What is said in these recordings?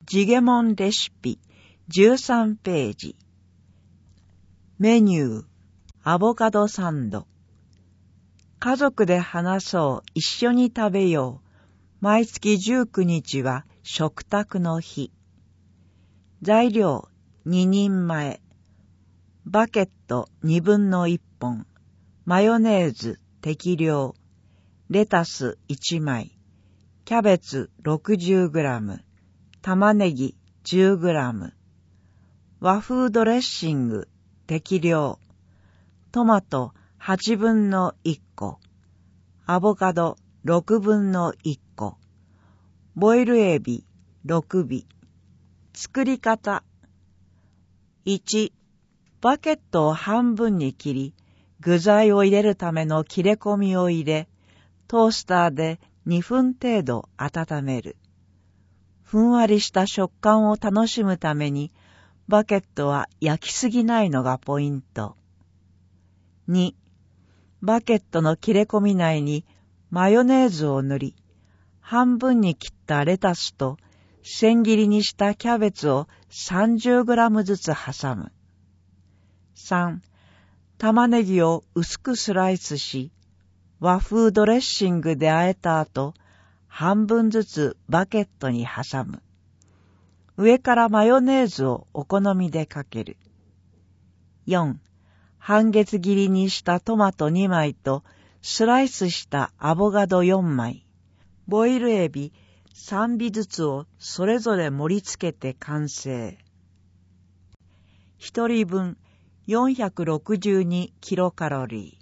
ジゲモンレシピ13ページ。メニュー、アボカドサンド。家族で話そう、一緒に食べよう。毎月19日は食卓の日。材料、2人前。バケット1/2本。マヨネーズ適量。レタス1枚。キャベツ 60g。玉ねぎ 10g。和風ドレッシング適量。トマト1/8個。アボカド1/6個。ボイルエビ6尾。作り方。1、バケットを半分に切り、具材を入れるための切れ込みを入れ、トースターで2分程度温める。ふんわりした食感を楽しむために、バケットは焼きすぎないのがポイント。2、バケットの切れ込み内にマヨネーズを塗り、半分に切ったレタスと千切りにしたキャベツを 30g ずつ挟む。3、玉ねぎを薄くスライスし、和風ドレッシングで和えた後、半分ずつバケットに挟む。上からマヨネーズをお好みでかける。4、半月切りにしたトマト2枚とスライスしたアボカド4枚、ボイルエビ3尾ずつをそれぞれ盛り付けて完成。1人分462キロカロリー。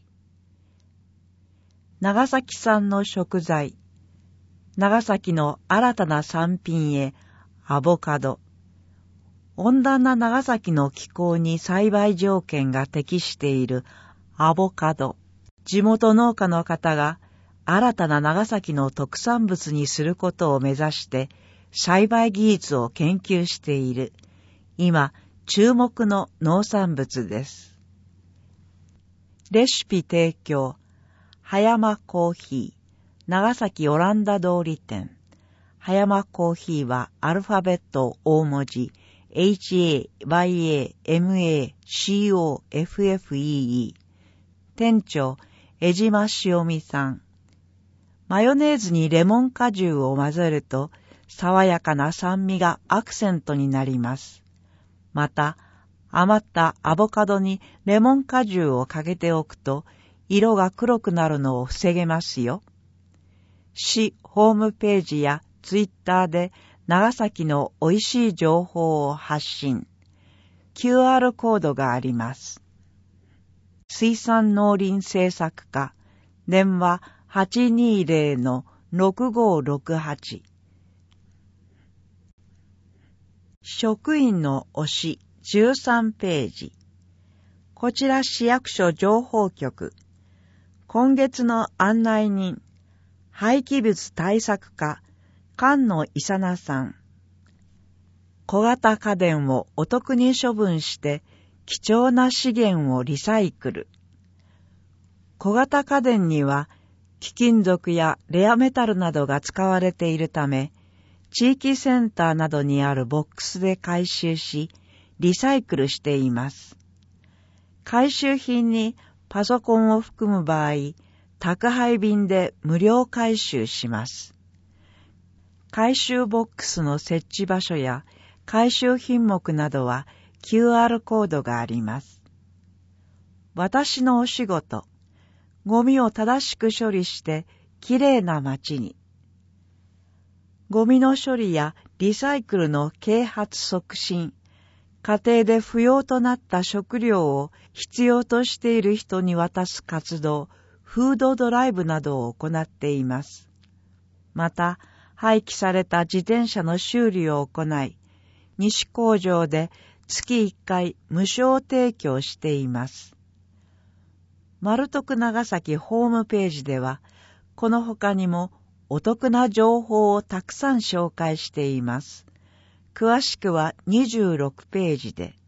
長崎産の食材。長崎の新たな産品へアボカド。温暖な長崎の気候に栽培条件が適しているアボカド。地元農家の方が新たな長崎の特産物にすることを目指して栽培技術を研究している。今、注目の農産物です。レシピ提供。葉山コーヒー。長崎オランダ通り店。葉山コーヒーはアルファベット大文字 HAYAMACOFFEE。店長江島塩美さん。マヨネーズにレモン果汁を混ぜると爽やかな酸味がアクセントになります。また余ったアボカドにレモン果汁をかけておくと色が黒くなるのを防げますよ。市ホームページやツイッターで長崎の美味しい情報を発信。QR コードがあります。水産農林政策課、電話 820-6568。職員の推し13ページ。こちら市役所情報局。今月の案内人、廃棄物対策課、菅野伊佐奈さん。小型家電をお得に処分して貴重な資源をリサイクル。小型家電には貴金属やレアメタルなどが使われているため、地域センターなどにあるボックスで回収し、リサイクルしています。回収品にパソコンを含む場合、宅配便で無料回収します。回収ボックスの設置場所や回収品目などは QR コードがあります。私のお仕事、ゴミを正しく処理してきれいな街に。ゴミの処理やリサイクルの啓発促進、家庭で不要となった食料を必要としている人に渡す活動、フードドライブなどを行っています。また、廃棄された自転車の修理を行い、西工場で月1回無償提供しています。マルトク長崎ホームページでは、この他にもお得な情報をたくさん紹介しています。詳しくは26ページで。